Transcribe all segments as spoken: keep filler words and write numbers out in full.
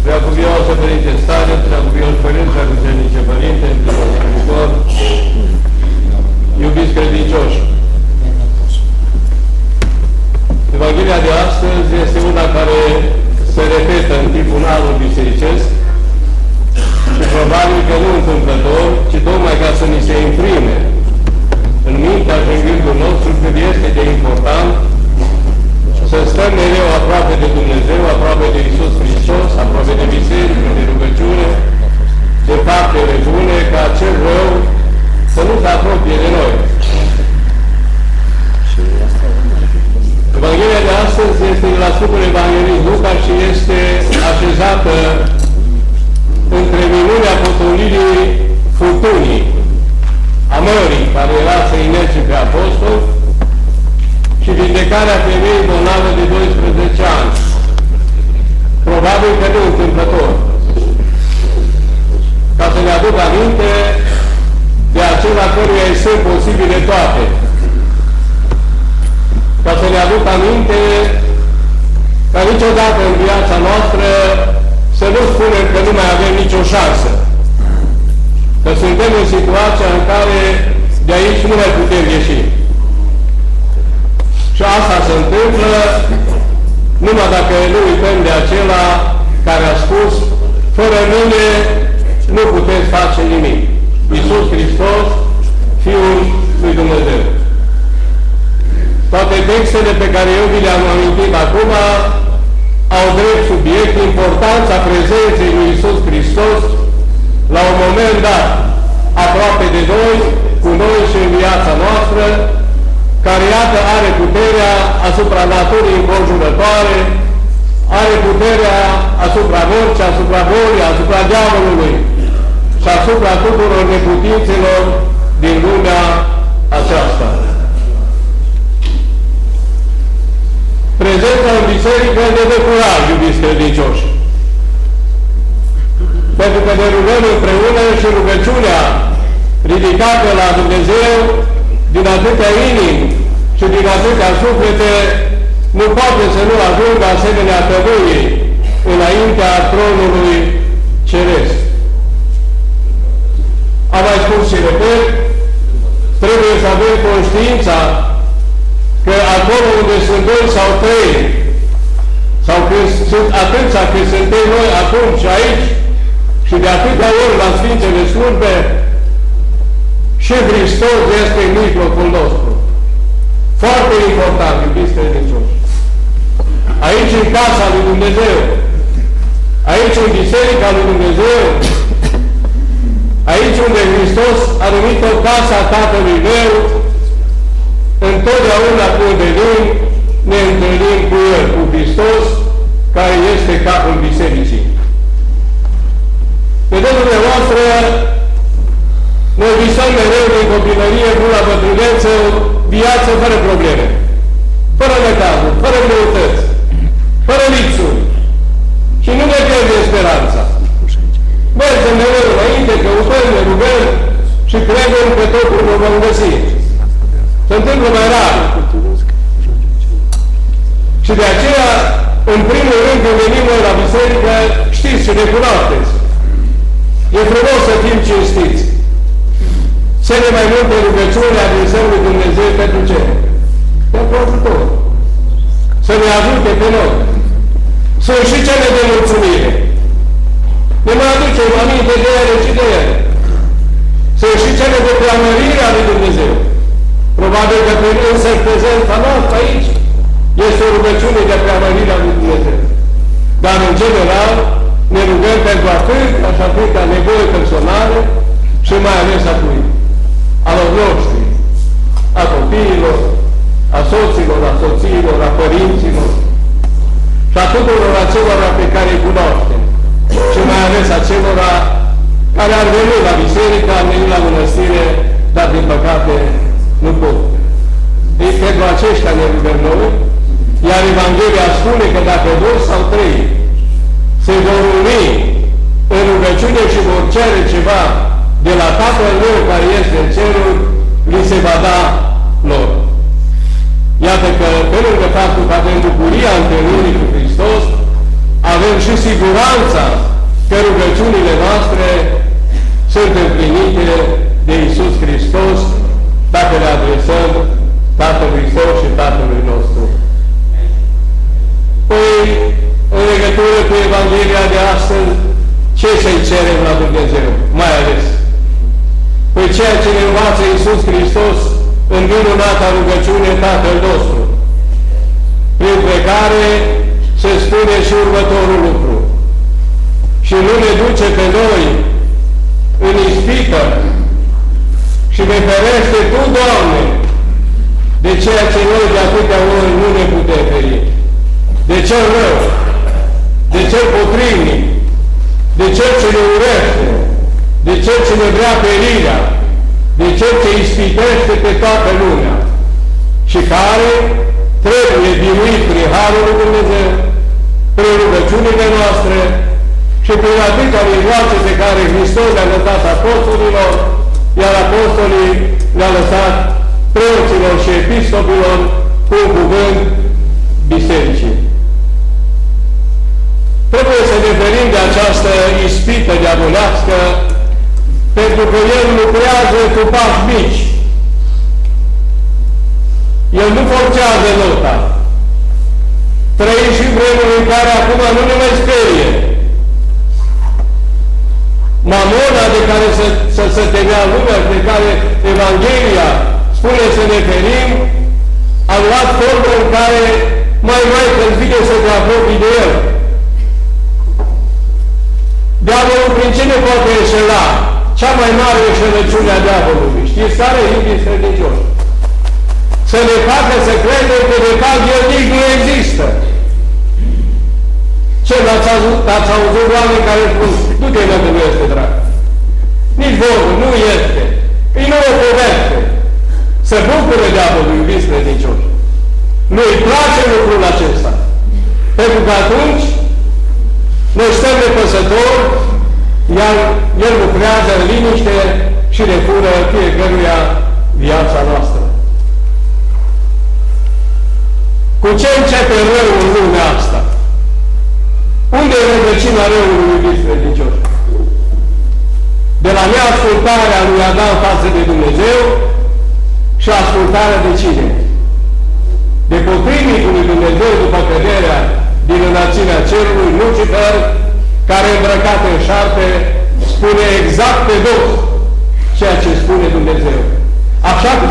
Preacuvioasă Părinte Stare, Preacuvios Părinte, Preacuvenice Părinte, Preacuvător, iubiți credincioși, Evanghelia de astăzi este una care se repetă în tribunalul bisericesc și probabil că nu întâmplător, ci tocmai ca să ni se imprime în mintea și în gândul nostru cât este de important să stăm mereu aproape de Dumnezeu, aproape de Iisus Hristos, aproape de biserică, de rugăciune, de faptele bune, ca cel rău să nu se apropie de noi. Evanghelia de astăzi este de la Sfântul Evanghelist Luca și este așezată între minunea potolirii furtunii, a mării, care era să inerce pe apostol, și vindecarea femeii bolnavă de doisprezece ani. Probabil că nu întâmplător. Ca să ne aduc aminte de acela căruia îi sunt posibile toate. Ca să ne aduc aminte ca niciodată în viața noastră să nu spunem că nu mai avem nicio șansă. Că suntem în situația în care de aici nu mai putem ieși. Și asta se întâmplă numai dacă nu uităm de acela care a spus: fără mine nu puteți face nimic. Iisus Hristos, Fiul lui Dumnezeu. Toate textele pe care eu vi le-am amintit acum au drept subiect importanța prezenței lui Iisus Hristos la un moment dat, aproape de noi, cu noi și în viața noastră, care, iată, are puterea asupra naturii înconjurătoare, are puterea asupra morții, asupra bolii, asupra diavolului și asupra tuturor neputințelor din lumea aceasta. Prezența în biserică ne dă curaj, iubiți credincioși. Pentru că ne rugăm împreună și rugăciunea ridicată la Dumnezeu din atâtea inimi și din atâtea suflete nu poate să nu ajungă asemenea tăvâiei înaintea tronului ceresc. Am mai spus și repet, trebuie să avem conștiința că acolo unde sunt doi sau trei, sau când sunt atâția cât suntem noi acum și aici, și de atâtea ori la Sfințele Slujbe, și Hristos este în mijlocul nostru. Foarte important, iubiți credincioși. Aici în casa lui Dumnezeu, aici în biserica lui Dumnezeu, aici unde Hristos a numit-o casa Tatălui meu, întotdeauna când venim, ne întâlnim cu El, cu Hristos, care este capul bisericii. Vedeți dumneavoastră, noi visăm mereu din copilărie până la bătrânețe o viață fără probleme, fără necazuri, fără greutăți, fără lipsuri. Și nu ne pierdem speranța. Mergem mereu înainte, căutăm, ne rugăm și credem că totul ne vom găsi. Se întâmplă mai rar. Și de aceea, în primul rând, când venim noi la biserică, știți și ne cunoașteți. E frumos să fim cinstiți. Cele mai multe rugăciuni adresăm lui Dumnezeu pentru ce? Pentru ajutor. Să ne ajute pe noi. Sunt și cele de mulțumire. Ne mai aducem aminte de ele și de ele. Sunt și cele de preamărire a lui Dumnezeu. Probabil că prin însă prezența noastră aici este o rugăciune de preamărire a lui Dumnezeu. Dar în general ne rugăm pentru atât, așa atâtea nevoi personale și mai ales a cui? A lor noștri, a copiilor, a soților, a soțiilor, a părinților și a tuturor acelora pe care îi cunoaștem și mai ales acelora care ar veni la biserică, ar veni la mănăstire, dar din păcate nu pot. Deci pentru aceștia ne rugăm noi, iar Evanghelia spune că dacă doi sau trei se vor uni în rugăciune și vor cere ceva de la Tatăl meu care este în cerul, li se va da lor. Iată că, pe lângă faptul că avem bucuria întâlnirii cu Hristos, avem și siguranța că rugăciunile noastre sunt împlinite de Iisus Hristos dacă le adresăm Tatălui Său și Tatălui nostru. Păi, în legătură cu Evanghelia de astăzi, ce să-i cerem la Dumnezeu? Mai ales. Păi ceea ce ne învață Iisus Hristos în minunata rugăciune Tatăl nostru, printre care se spune și următorul lucru: și nu ne duce pe noi în ispită și ne ferește Tu, Doamne, de ceea ce noi de atâtea ori nu ne putem feri, de cel rău, de cel potrivnic, de cel ce ne urește, de cel ce ne vrea ferirea, de cel ce ispitește pe toată lumea și care trebuie biruit prin Harul lui Dumnezeu, prin rugăciunile noastre și prin atâtea mijloace pe care Hristos le-a lăsat apostolilor, iar apostolii le-a lăsat preoților și episcopilor cu un cuvânt bisericii. Trebuie să ne ferim de această ispită diavolească, pentru că El lucrează cu pași mici. El nu forțează nota. Trăim și vremuri în care acum nu ne mai sperie. Mamona de care să, să se temea lumea, de care Evanghelia spune să ne ferim, a luat formă în care mai mai când vine să te apropii de El. Diavolul prin ce ne poate înșela? Cea mai mare înșelăciune a diavolului, știți care? Iubiți credincioși. Să ne facă să credem că de fapt El nici nu există. Ce l-ați auzit, ați auzit oameni care spun: du-te, mă, că nu este drag. Nici vorbă, nu este. Îi nu o poveste. Să bucure diavolul, iubiți credincioși. Nu-i place lucrul acesta. Pentru că atunci noi stăm nepăsători, iar El lucrează în liniște și ne fură fiecăruia viața noastră. Cu ce începe răul în lumea asta? Unde e rădăcina răului, iubiți credincioși? De la neascultarea lui Adam față de Dumnezeu și ascultarea de cine? De potrivnicul lui Dumnezeu după căderea din înălțimea cerului, Lucifer, care îmbrăcat în șarpe spune exact pe dos ceea ce spune Dumnezeu. Așa cum,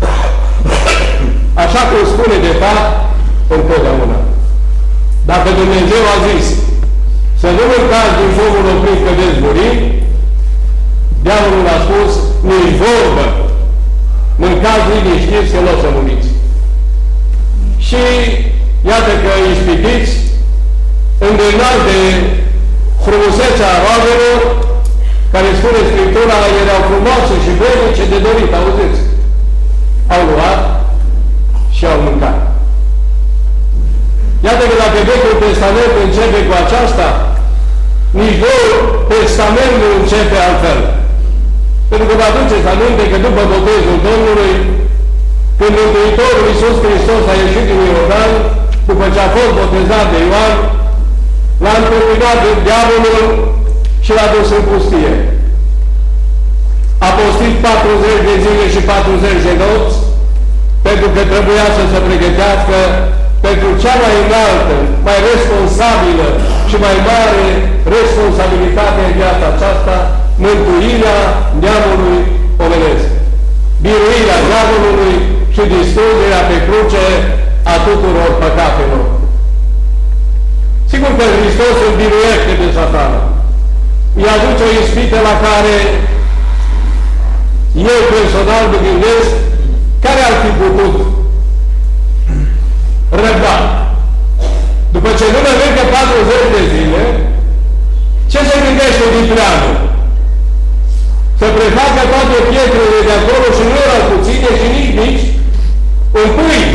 așa cum spune de fapt întotdeauna. Dacă Dumnezeu a zis să nu mâncați din focul oprit că veți muri, diavolul a spus: nu-i vorbă, mâncați liniștiți că nu o să muriți. Și iată că ispitiți, îndemnați de frumusețea roadelor, care spune Scriptura, erau frumoase și vrednice de dorit, auziți? Au luat și au mâncat. Iată că dacă Vechiul Testament începe cu aceasta, nici Noul Testament nu începe altfel. Pentru că vă aduceți aminte că după botezul Domnului, când Mântuitorul Iisus Hristos a ieșit din Iordan, după ce a fost botezat de Ioan, l-a întâmpinat de diavolul și l-a dus în pustie. A postit patruzeci de zile și patruzeci de nopți, pentru că trebuia să se pregătească pentru cea mai înaltă, mai responsabilă și mai mare responsabilitate în viața aceasta, mântuirea neamului omenesc, biruirea diavolului și distrugerea pe cruce a tuturor păcatelor. Sigur că Hristos îl biruiește de Satana. Îi aduce o ispită la care eu personal mă gândesc care ar fi putut răbda. După ce nu merge patruzeci de zile, ce se gândește Dipreanu? Să prefacă toate pietrele de acolo și nu erau puține și nici mici, un pâine.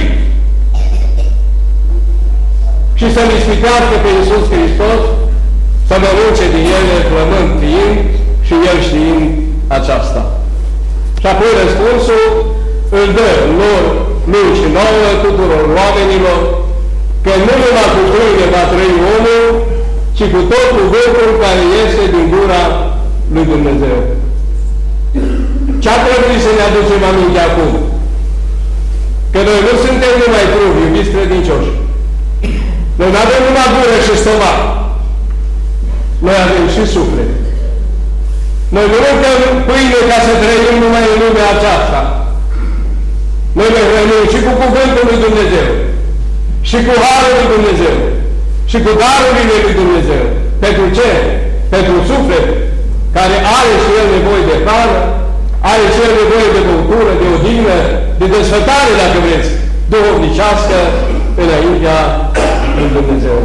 Și să-L ispitească pe Iisus Hristos să mănânce din ele, flămând fiind și El știind aceasta. Și apoi răspunsul îl dă lor, lui și nouă, tuturor oamenilor, că nu numai cu pâine va trăi omul, ci cu tot cuvântul care este din gura lui Dumnezeu. Ce-a trebuit să ne aducem aminte acum? Că noi nu suntem numai trupi, iubiți credincioși. Noi nu avem numai gură și stomac. Noi avem și suflet. Noi nu mâncăm pâine ca să trăim numai în lumea aceasta. Noi ne hrănim și cu cuvântul lui Dumnezeu, și cu harul lui Dumnezeu, și cu darurile lui Dumnezeu. Pentru ce? Pentru suflet, care are și el nevoie de hrană, are și el nevoie de băutură, de odihnă, de desfătare, dacă vreți, duhovnicească, înaintea lui Dumnezeu.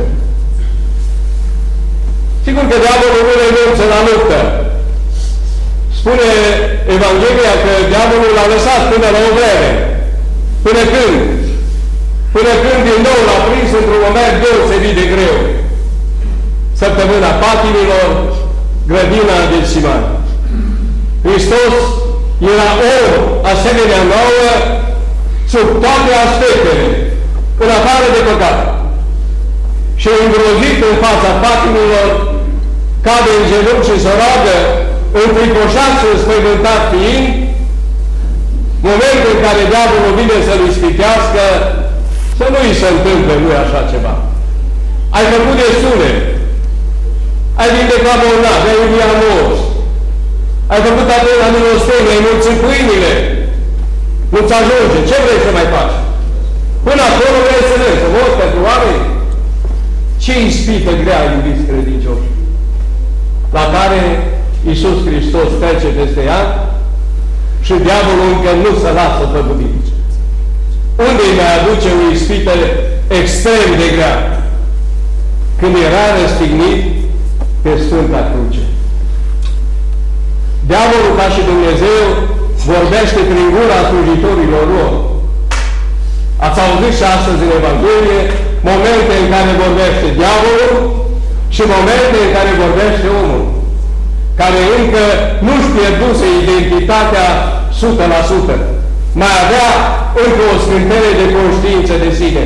Sigur că diavolul nu renunță la luptă. Spune Evanghelia că diavolul l-a lăsat până la o vreme. Până când? Până când din nou l-a prins într-un moment deosebit de greu. Săptămâna patimilor, grădina Getsimani. Hristos era om asemenea nouă sub toate aspectele, în afară de păcat. Și îngrozit în fața patimilor, cade în genunchi și se roagă, înfricoșat și înspăimântat fiind, momentul în care diavolul vine să-l ispitească, să nu îi se întâmple lui așa ceva. Ai făcut destule, ai vindecat bolnavi, ai înviat morți, ai făcut apel la milostenie, ai mulțit pâinile, nu-ți ajunge, ce vrei să mai faci? Până acolo vrei să mergi, să morți pentru oameni? Ce ispită grea, iubiți credincioși, la care Iisus Hristos trece peste ea și diavolul încă nu se lasă prăbutit. Unde îi mai aduce o ispită extrem de grea? Când era răstignit pe Sfânta Cruce. Diavolul, ca și Dumnezeu, vorbește prin gura slujitorilor lor. Ați auzit și astăzi în Evanghelie momente în care vorbește diavolul și momente în care vorbește omul, care încă nu-și pierduse identitatea o sută la sută. Mai avea încă o scântenie de conștiință de sine.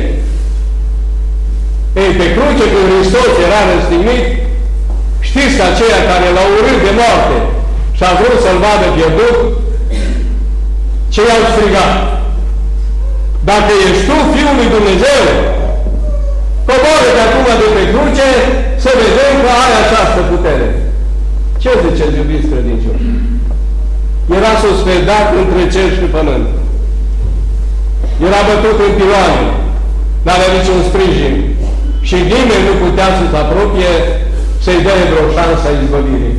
Ei, pe cruce, când Hristos era răstignit, știți că aceia care l-au urât de moarte și a vrut să-l vadă pierdut, ce i-au strigat? Dacă ești tu Fiul lui Dumnezeu, coboară-te acum de pe cruce să vedem că ai această putere. Ce ziceți, iubiți credincioși? Era suspendat între cer și pământ. Era bătut în piloane, n-avea niciun sprijin și nimeni nu putea să se apropie să-i dea vreo șansă a izbăvirii.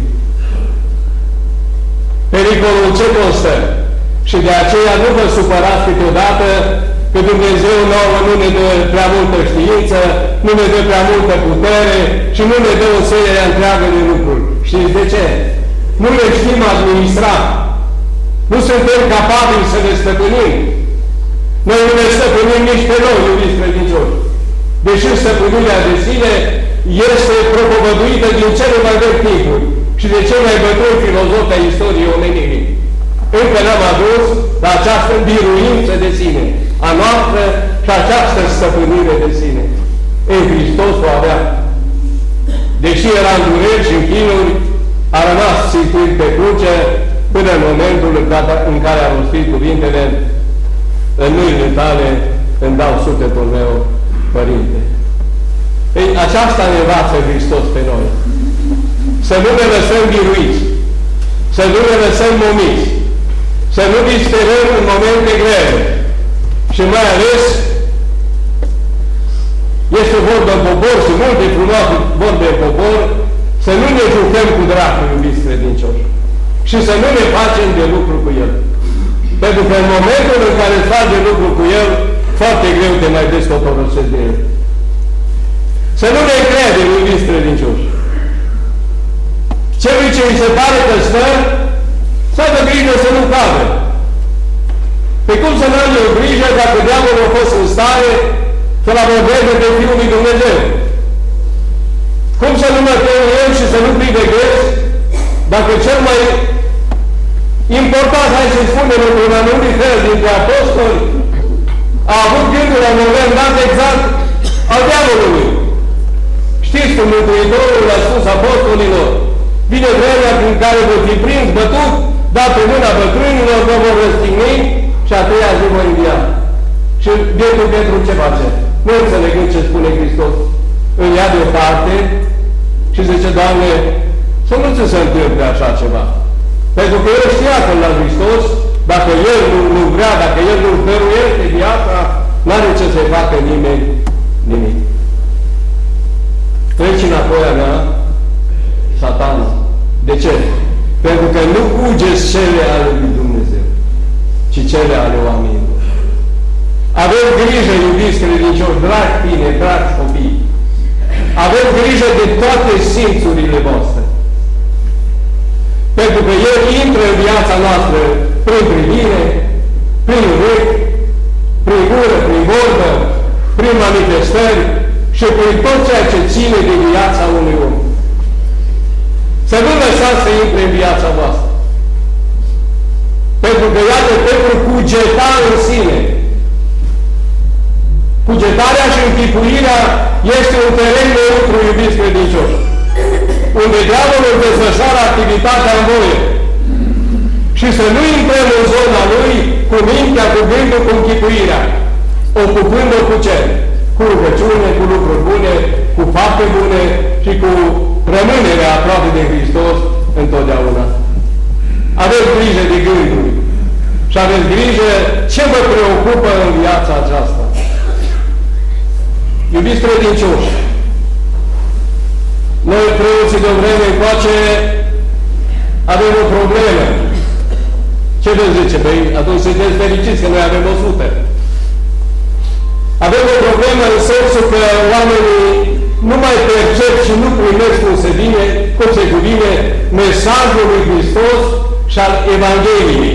Pericolul ce costă? Și de aceea nu vă supărați câteodată că Dumnezeu nouă nu ne dă prea multă știință, nu ne dă prea multă putere și nu ne dă o serie întreagă de lucruri. Știți de ce? Nu le știm administra. Nu suntem capabili să ne stăpânim. Noi nu ne stăpânim nici pe noi, iubiți credincioși. Deși stăpânirea de sine este propovăduită din cele mai vechi timpuri și de cel mai bătrân filozof a istoriei omenirii. Încă n-am adus la această biruință de sine a noastră și această stăpânire de sine. Ei, Hristos o avea. Deși era în dureri și în chinuri, a rămas țintit pe cruce până în momentul în care a rostit cuvintele: în mâinile tale îmi dau sufletul meu, Părinte. Ei, aceasta ne învață Hristos pe noi. Să nu ne lăsăm biruiți, să nu ne lăsăm momiți, să nu disperăm în momente grele. Și mai ales, este vorba în popor și multe frumoase vorbe în popor, să nu ne jucăm cu dracul, iubiți credincioși, și să nu ne facem de lucru cu el. Pentru că în momentul în care îți faci de lucru cu el, foarte greu te mai descotorosezi de el. Să nu ne credem, iubiți credincioși. Celui ce îi se pare că stă, să aibă grijă să nu cadă. Pe cum să nu ai o grijă dacă diavolul a fost în stare să-l abordeze pe Fiul lui Dumnezeu? Cum să nu mă tem eu și să nu priveghez dacă cel mai important, hai să-i spunem, într-un anumit fel dintre apostoli, a avut gândul la un moment dat exact al diavolului. Știți cum Mântuitorul le-a spus apostolilor, vine vremea prin care vor fi prins, bătut, dat pe mâna bătrânilor, vă vor răstigni și a treia zi vor învia. Și bietul Petru ce face? Nu înțelegând ce spune Hristos. Îl ia deoparte și zice, Doamne, să nu ți se întâmple așa ceva. Pentru că el știa că la Hristos, dacă el nu, nu vrea, dacă el nu dăruiește viața, n-are ce să-i facă nimeni nimic. Treci înapoi a mea, Satan. De ce? Pentru că nu cugeți cele ale lui Dumnezeu, ci cele ale oamenilor. Aveți grijă, iubiți credincioși, dragi tine, dragi copii. Aveți grijă de toate simțurile voastre. Pentru că El intră în viața noastră prin privire, prin urechi, prin gură, prin vorbă, prin manifestări și prin tot ceea ce ține de viața unui om. Să nu lăsați să intre în viața voastră. Pentru că, iată, pentru cugeta în sine. Cugetarea și închipuirea este un teren neutru, iubiți credincioși, unde diavolul desfășoară activitatea în voie. Și să nu intrăm în zona lui cu mintea, cu gândul, cu închipuirea, ocupând-o cu ce? Cu rugăciune, cu lucruri bune, cu fapte bune și cu rămânerea aproape de Hristos întotdeauna. Aveți grijă de gânduri și aveți grijă ce vă preocupă în viața aceasta. Iubiți credincioși, noi preoții de o vreme încoace avem o problemă. Ce vă zice? Păi atunci sunteți fericiți că noi avem o sută. Avem o problemă în sensul că oamenii nu mai percep și nu primesc cum se vine, cum se cuvine mesajul lui Hristos și al Evangheliei.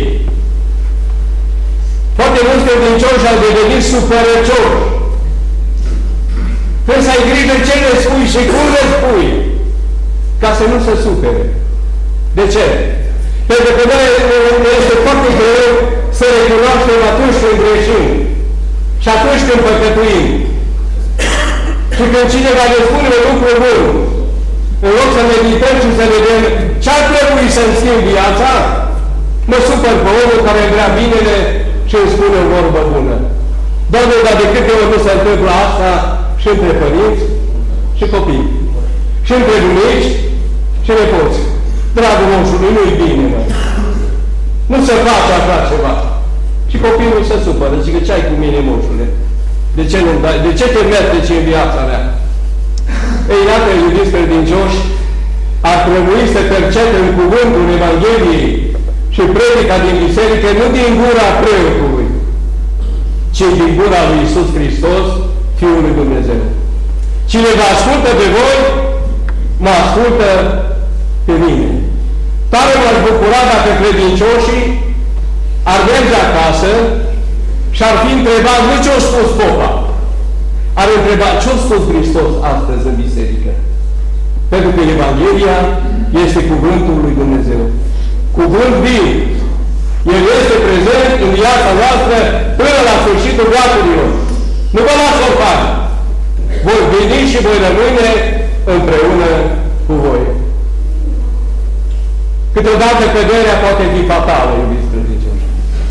Foarte mulți credincioși au devenit supărăcioși. Trebuie să ai grijă ce le spui și cum le spui, ca să nu se supere. De ce? Pentru că noi este foarte greu să recunoaștem atunci când greșim și atunci când păcătuim. Și când cineva ne spune un lucru bun, în loc să medităm și să vedem ce-ar trebui să-mi schimb viața, mă supăr pe omul care vrea binele și îmi spune o vorbă bună. Doamne, dar de câte ori nu se întâmplă asta și între părinți și copii, și între bunici și nepoți. Dragul moșului, nu-i bine, mă. Nu se face așa ceva. Și copilul se supără, zice că ce ai cu mine, moșule? De ce, nu, de ce te mergi în viața mea? Ei, iată, iubiți credincioși, ar trebui să percepem cuvântul Evangheliei și predica din biserică nu din gura preotului, ci din gura lui Iisus Hristos, Fiul lui Dumnezeu. Cine vă ascultă pe voi, mă ascultă pe mine. Tare m-aș bucura dacă credincioșii ar merge acasă și ar fi întrebat nu ce-a spus popa. Ar întreba ce-a spus Hristos astăzi în biserică. Pentru că Evanghelia este cuvântul lui Dumnezeu. Cuvânt vin. El este prezent în viața noastră până la sfârșitul veacurilor. Nu vă las orfani. Voi veni și voi rămâne împreună cu voi. Câteodată căderea poate fi fatală, iubiți credincioși.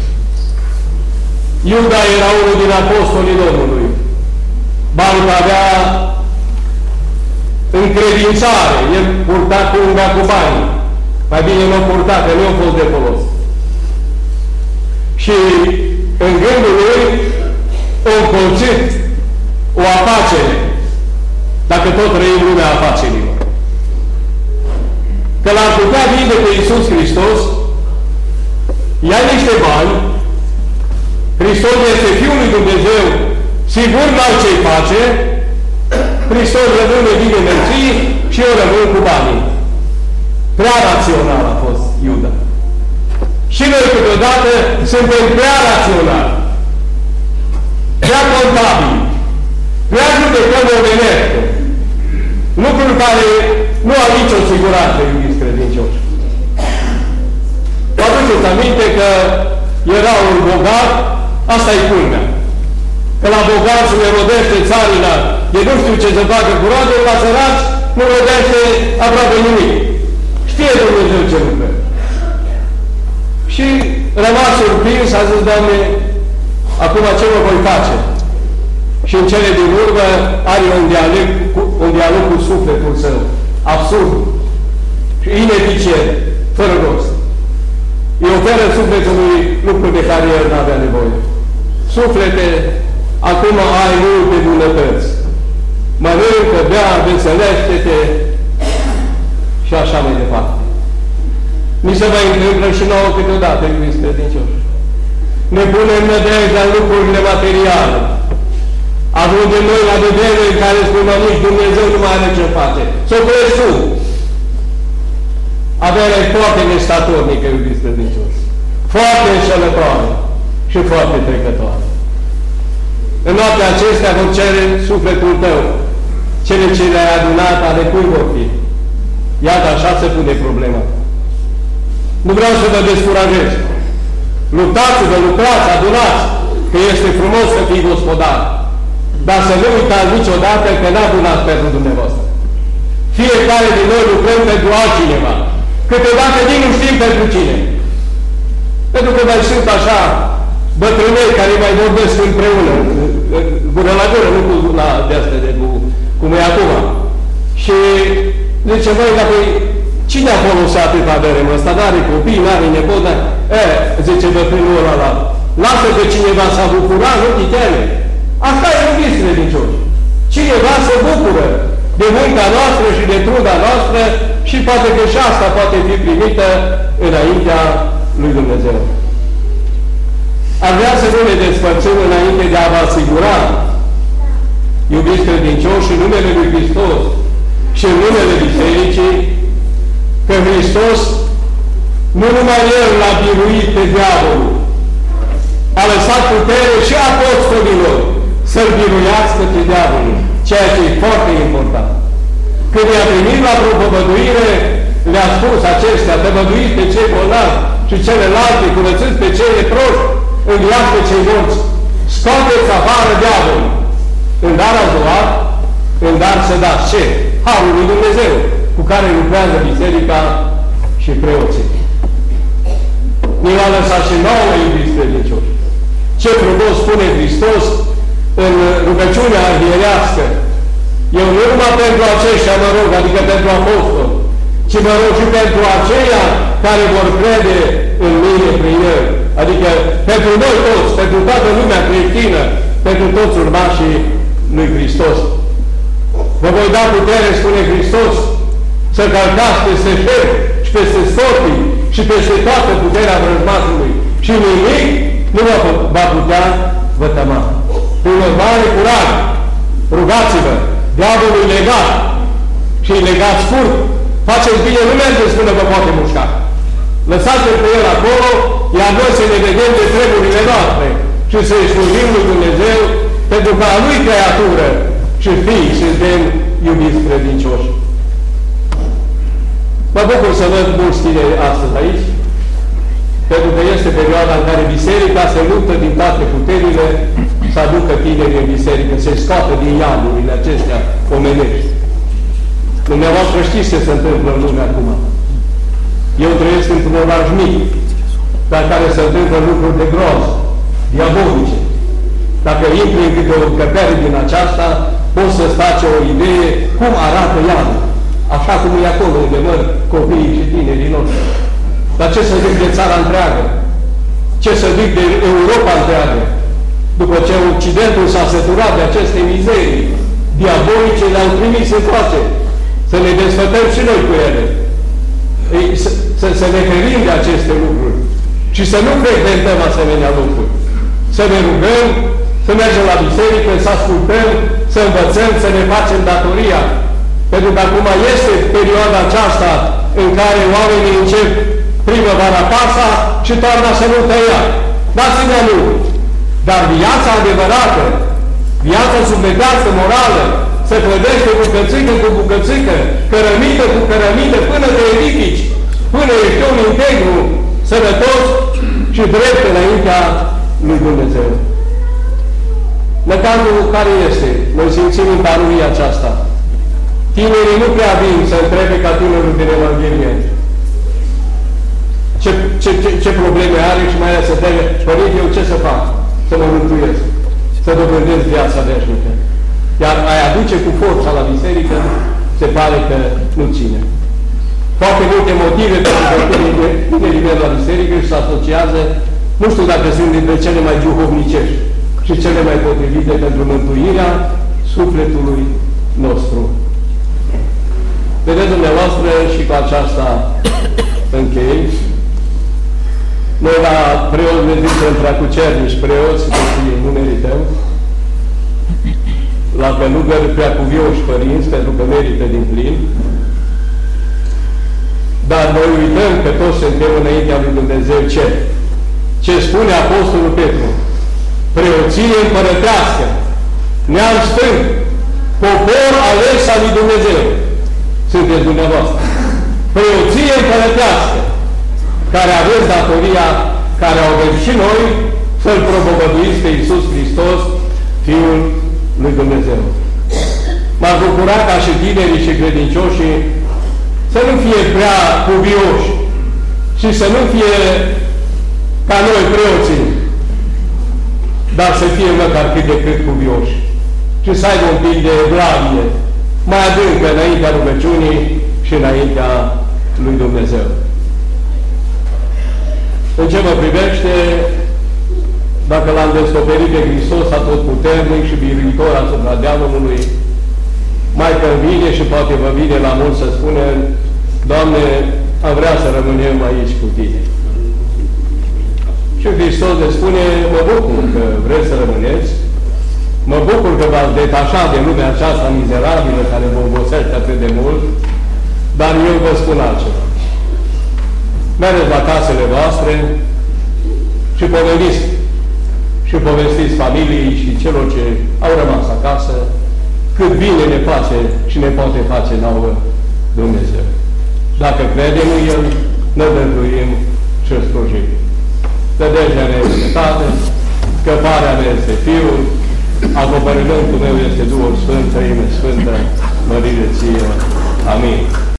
Iuda era unul din apostolii Domnului. Barca avea încredințare. El purta punga cu bani. Mai bine nu purta, că nu a fost de folos. Și în gândul lui a încolțit o afacere, dacă tot trăim lumea afacerilor. Că l-ar putea vinde pe Iisus Hristos, ia niște bani, Hristos este Fiul lui Dumnezeu, sigur n-au ce-i face, Hristos rămâne bine merții și eu rămân cu banii. Prea rațional a fost Iuda. Și noi câteodată suntem prea raționali, prea contabili, prea judecăm omenește, lucruri care nu au nicio siguranță, iubiți credincioși. Vă aduceți aminte că era un bogat, asta e culmea. Că la bogați le rodește țarina, e nu știu ce să facă cu roade, la săraci nu rodește aproape nimic. Știe Dumnezeu ce lucră. Și rămas surprins, a zis, Doamne, acum ce mă voi face? Și în cele din urmă are un dialog cu, un dialog cu sufletul său, absurd și ineficient, fără rost. Îi oferă sufletului lucruri de care el n-avea nevoie. Suflete, acum ai multe bunătăți. Mănâncă, bea, veselește-te și așa mai departe. Mi se mai întâmplă și nouă câteodată, iubiți credincioși. Ne punem nădejdea în lucrurile materiale. Ajungem noi la vedere în care spunem nici Dumnezeu nu mai are ce face. S-o crezi tu. Averea e foarte nestatornică, iubiți credincioși. Foarte înșelătoare și foarte trecătoare. În noaptea acestea vor cere sufletul tău. Cele ce le-ai adunat ale cui vor fi. Iată, așa se pune problema. Nu vreau să vă descurajez. Luptați-vă, lucrați, adunați, că este frumos să fii gospodar. Dar să nu uitați niciodată că n-adunați pentru dumneavoastră. Fiecare din noi lucrăm pentru altcineva. Câteodată nici nu știm pentru cine. Pentru că mai sunt așa bătrânei care mai vorbesc împreună, gură la gură, nu cu una de astea, de cu, cum e acum. Și zice, voi, dar păi, cine a folosit atâta avere? Ăsta n-are copii, n-are nepot, n-are... E, zice bătrânul ăla, la, lasă pe cineva să bucura, nu te teme. Asta e iubiți credincioși. Cineva se bucură de munca noastră și de truda noastră și poate că și asta poate fi primită înaintea lui Dumnezeu. Ar vrea să nu ne despărțim înainte de a vă asigura, iubiți credincioși, în numele lui Hristos și în numele Bisericii, că Hristos nu numai El l-a biruit pe diavolul, a lăsat putere și apostolilor să-l biruiască pe diavolul, ceea ce e foarte important. Când i-a primit la propovăduire, le-a spus acestea, tăvăduiți pe cei bolnavi și celelalte, curățiți pe cei leproși, înviați pe cei morți, scoateți afară diavolul. În dar ați luat, în dar să dați ce? Harul lui Dumnezeu, cu care lucrează biserica și preoții. Ne l-a lăsat și nouă, iubiți credincioși. Ce frumos spune Hristos în rugăciunea arhierească. Eu nu numai pentru aceștia mă rog, adică pentru apostol, ci mă rog și pentru aceia care vor crede în mine prin El. Adică pentru noi toți, pentru toată lumea creștină, pentru toți urmașii lui Hristos. Vă voi da putere, spune Hristos, să călcați peste șer și peste scorpii și peste toată puterea vrăjmașului. Și nimic nu va putea vă tăma. Prin urmare, curaj, rugați-vă, diavolul e legat și e legat scurt. Faceți bine, nu mergeți până vă poate mușca. Lăsați-l pe el acolo, iar noi să ne vedem de treburile noastre și să-i slujim lui Dumnezeu pentru ca a lui creatură și fii și suntem iubiți credincioși. Mă bucur să văd mulți tineri astăzi aici, pentru că este perioada în care biserica se luptă din toate puterile să aducă tinerii în biserică, să-i scoată din iamurile acestea omenești. Dumneavoastră știți ce se întâmplă în lumea acum. Eu trăiesc într-un oraș mic, dar care se întâmplă lucruri de groază, diabolice. Dacă intri în câte o încăpere din aceasta, poți să-ți faci o idee cum arată iadul. Așa cum e acolo unde măr copiii și tinerii noștri. Dar ce să zic de țara întreagă? Ce să zic de Europa întreagă? După ce Occidentul s-a săturat de aceste mizerii diabolice, le-au trimis încoace. Să ne desfătăm și noi cu ele. Ei, să, să, să ne ferim de aceste lucruri. Și să nu frecventăm asemenea lucruri. Să ne rugăm, să mergem la biserică, să ascultăm, să învățăm, să ne facem datoria. Pentru că acum este perioada aceasta în care oamenii încep primăvara pasa și toamna să nu tăia. Dați-ne nu. Dar viața adevărată, viața sufletească, morală, se clădește bucățică cu bucățică, cărămidă cu cărămidă, până te edifici, până ești un integru, sănătos și drept înaintea lui Dumnezeu. Năcazul care este? Noi simțim în parolia aceasta. Tinerii nu prea vin să întrebe ca tânărul din Evanghelie ce, ce, ce, ce probleme are și mai ales să întrebe, părinte, eu ce să fac? Să mă mântuiesc, să dobândesc viața veșnică. Iar ai aduce cu forța la biserică, se pare că nu ține. Foarte multe motive pentru că vine liber la biserică și se asociază, nu știu dacă sunt dintre cele mai duhovnicești și cele mai potrivite pentru mântuirea sufletului nostru. Vedeți dumneavoastră și cu aceasta închei. Noi la preoți ne zicem preacucernici preoți, deși nu merităm. La călugări preacuvioși părinți, pentru că merită din plin. Dar noi uităm că toți suntem înaintea lui Dumnezeu ce? Ce spune Apostolul Petru? Preoție împărătească, neam sfânt, popor ales al lui Dumnezeu. Sunteți dumneavoastră. Preoție împărătească, care aveți datoria, care au avut și noi, să-L propovăduiți pe Iisus Hristos, Fiul lui Dumnezeu. M-ar bucura ca și tinerii și credincioșii să nu fie prea cuvioși și să nu fie ca noi preoții, dar să fie măcar cât de cât cuvioși și să aibă un pic de evlavie mai adâncă înaintea rugăciunii și înaintea lui Dumnezeu. În ce mă privește, dacă l-am descoperit pe Hristos atotputernic și biruitor asupra demonului, mai că vine și poate vă vine la mult să spune, Doamne, am vrea să rămânem aici cu Tine. Și Hristos le spune, mă bucur că vreți să rămâneți, mă bucur că v-ați detașat de lumea aceasta mizerabilă care vă obosește atât de mult, dar eu vă spun altceva. Mergeți la casele voastre și povestiți și povestiți familiei și celor ce au rămas acasă cât bine ne face și ne poate face nouă Dumnezeu. Dacă credem în El, ne dăruim și îl slujim. Căderea ne este Tatăl, scăparea ne este Fiul, acoperimentul meu este Duhul Sfânt, Trăime Sfântă, mărire ție. Amin.